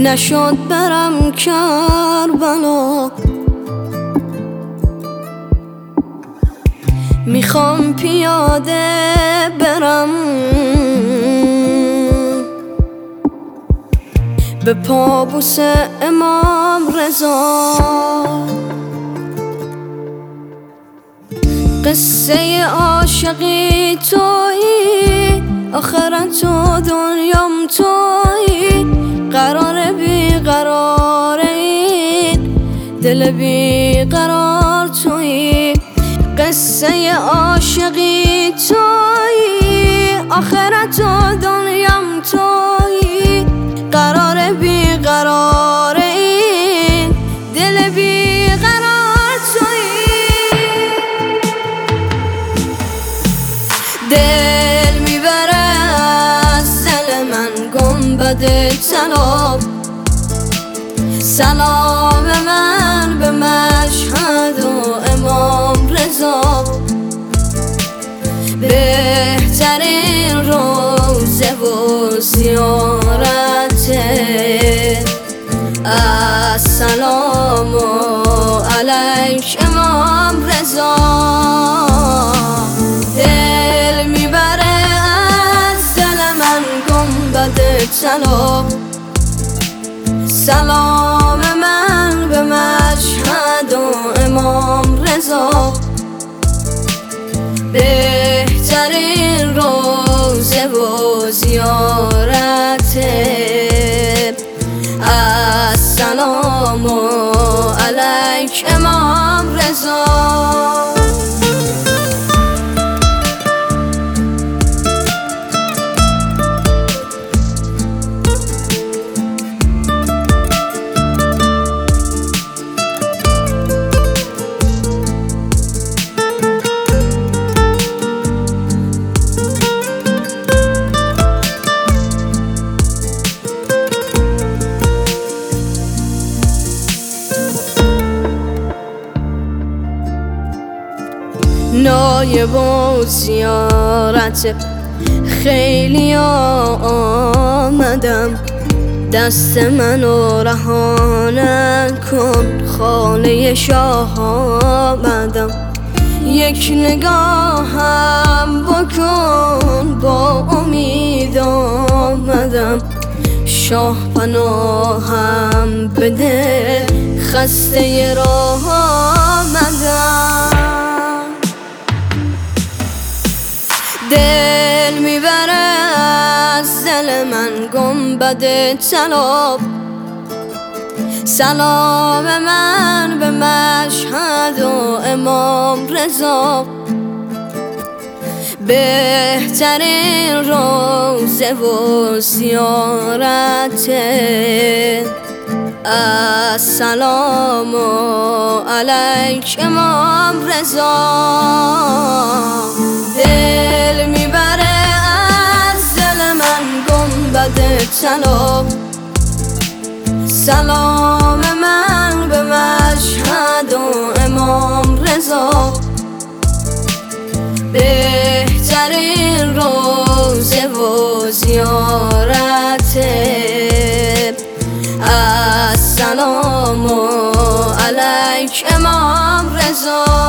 نشد برم کربلا، میخوام پیاده برم به پابوس امام رضا. قصه عاشقی تویی، آخرت و دنیام تویی، قرار بیقرار این دل بیقرار تویی. قصه عاشقی تویی، آخرت و دنیام تویی، قرار بیقرار این دل بیقرار تویی. دل میبره از دل من گنبد طلا، سلام من به مشهد و امام رضا. بهترین روزه و زیارته، السلام علیک امام رضا. دل میبره از دل من گنبد طلا، سلام من به مشهد و امام رضا. بهترین روزه و زیارته، السلام علیک امام رضا. نایب و زیارت خیلی آمدم، دست منو رها نکن، خانه شاه آمدم. یک نگاهم بکن، با امید آمدم، شاه پناهم بده، خسته راه آمدم. دل میبره از دل من گنبد طلا، سلام من به مشهد و امام رضا. بهترین روزه و زیارته، السلام علیک امام رضا. دل میبره از دل من گنبد طلا، سلام من به مشهد و امام رضا. بهترین روزه و زیارته، السلام علیک امام رضا.